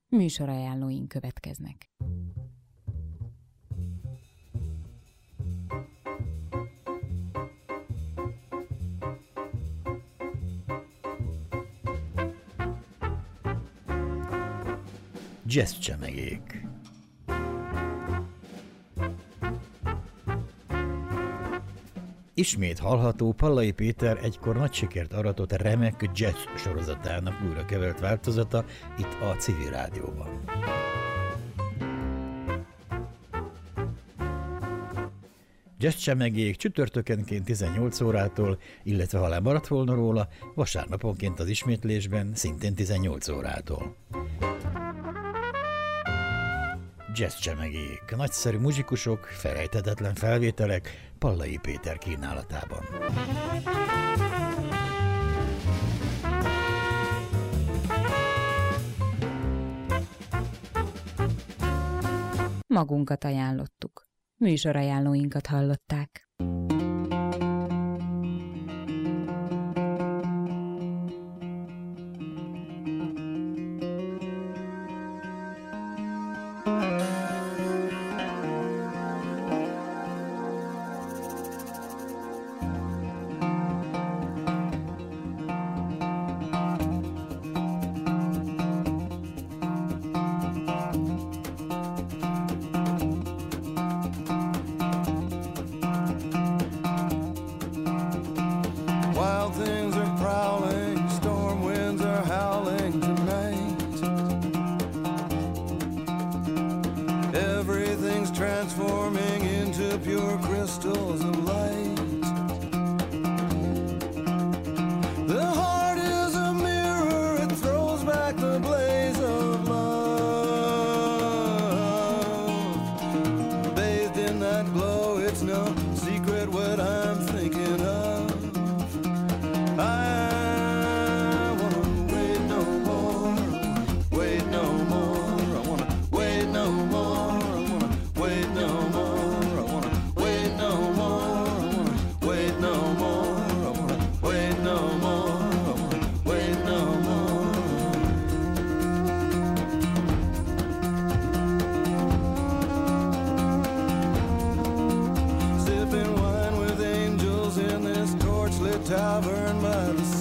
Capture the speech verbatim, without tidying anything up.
Műsorajánlóink következnek. Jazz csemegék. Ismét hallható Pallai Péter egykor nagy sikert aratott remek jazz sorozatának újra kevert változata itt a Civil Rádióban. Jazz csemegék csütörtökenként tizennyolc órától, illetve ha lemaradt volna róla, vasárnaponként az ismétlésben szintén tizennyolc órától. Jazz csemegék, nagyszerű muzsikusok, felejthetetlen felvételek Pallai Péter kínálatában. Magunkat ajánlottuk. Műsorajánlóinkat hallották. Transforming into pure crystals of light.